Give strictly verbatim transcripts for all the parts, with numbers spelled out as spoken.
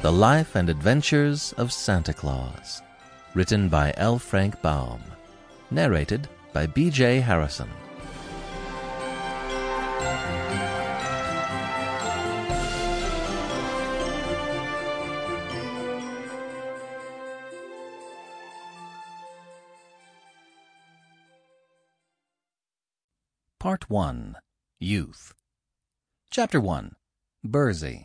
The Life and Adventures of Santa Claus, written by L. Frank Baum, narrated by B J Harrison. Part one. Youth. Chapter one. Burzee.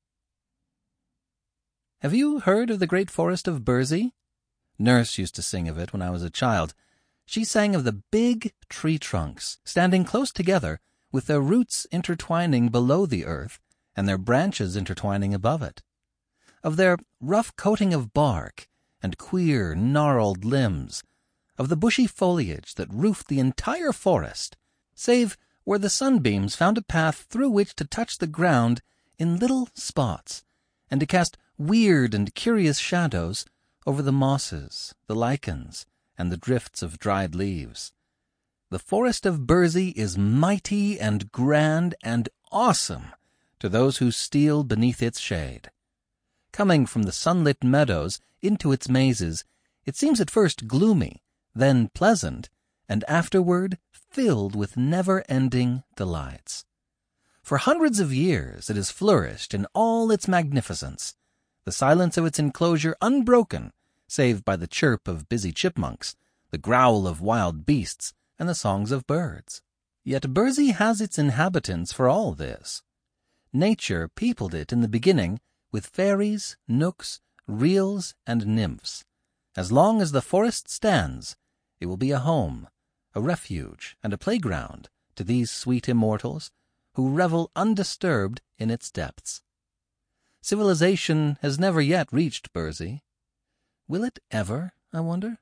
Have you heard of the great forest of Burzee? Nurse used to sing of it when I was a child. She sang of the big tree trunks, standing close together, with their roots intertwining below the earth and their branches intertwining above it. Of their rough coating of bark and queer, gnarled limbs. Of the bushy foliage that roofed the entire forest, save where the sunbeams found a path through which to touch the ground in little spots, and to cast weird and curious shadows over the mosses, the lichens, and the drifts of dried leaves. The forest of Burzee is mighty and grand and awesome to those who steal beneath its shade. Coming from the sunlit meadows into its mazes, it seems at first gloomy, then pleasant, and afterward filled with never-ending delights. For hundreds of years it has flourished in all its magnificence, the silence of its enclosure unbroken, save by the chirp of busy chipmunks, the growl of wild beasts, and the songs of birds. Yet Burzee has its inhabitants for all this. Nature peopled it in the beginning with fairies, nooks, reals, and nymphs. As long as the forest stands, it will be a home, a refuge, and a playground to these sweet immortals who revel undisturbed in its depths. Civilization has never yet reached Burzee. Will it ever, I wonder?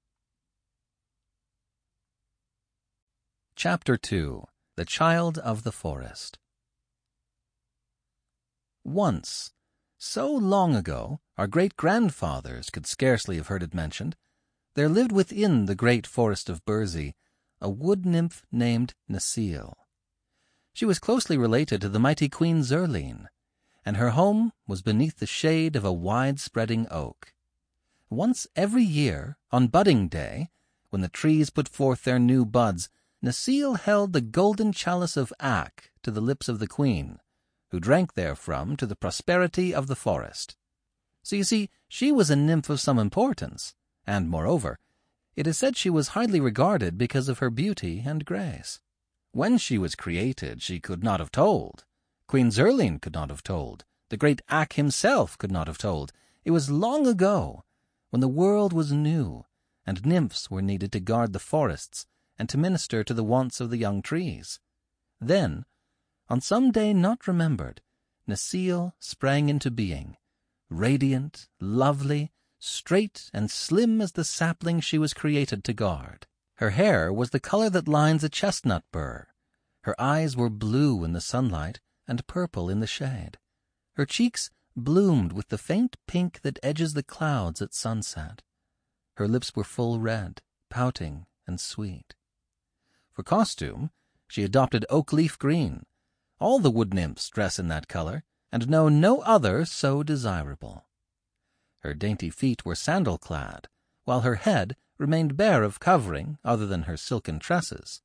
Chapter two. The Child of the Forest. Once, so long ago, our great-grandfathers could scarcely have heard it mentioned, there lived within the great forest of Burzee a wood-nymph named Necile. She was closely related to the mighty Queen Zurline, and her home was beneath the shade of a wide-spreading oak. Once every year, on budding day, when the trees put forth their new buds, Necile held the golden chalice of Ak to the lips of the queen, who drank therefrom to the prosperity of the forest. So you see, she was a nymph of some importance, and, moreover, it is said she was highly regarded because of her beauty and grace. When she was created, she could not have told. Queen Zurline could not have told. The great Ak himself could not have told. It was long ago, when the world was new, and nymphs were needed to guard the forests and to minister to the wants of the young trees. Then, on some day not remembered, Necile sprang into being, radiant, lovely, straight and slim as the sapling she was created to guard. Her hair was the color that lines a chestnut burr. Her eyes were blue in the sunlight and purple in the shade. Her cheeks bloomed with the faint pink that edges the clouds at sunset. Her lips were full red, pouting and sweet. For costume, she adopted oak leaf green. All the wood nymphs dress in that color, and know no other so desirable. Her dainty feet were sandal-clad, while her head remained bare of covering other than her silken tresses.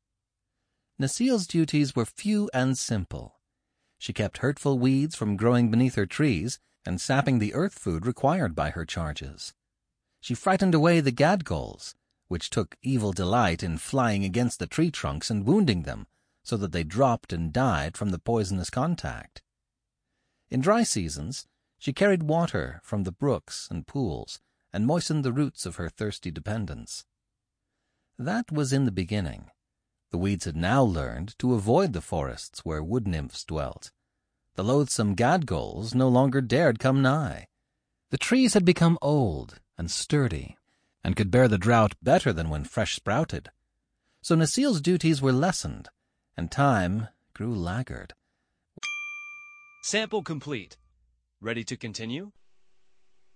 Necile's duties were few and simple. She kept hurtful weeds from growing beneath her trees and sapping the earth food required by her charges. She frightened away the gadgols, which took evil delight in flying against the tree trunks and wounding them, so that they dropped and died from the poisonous contact. In dry seasons, she carried water from the brooks and pools and moistened the roots of her thirsty dependents. That was in the beginning. The weeds had now learned to avoid the forests where wood nymphs dwelt. The loathsome gadgols no longer dared come nigh. The trees had become old and sturdy, and could bear the drought better than when fresh sprouted. So Necile's duties were lessened, and time grew laggard. Sample complete. Ready to continue?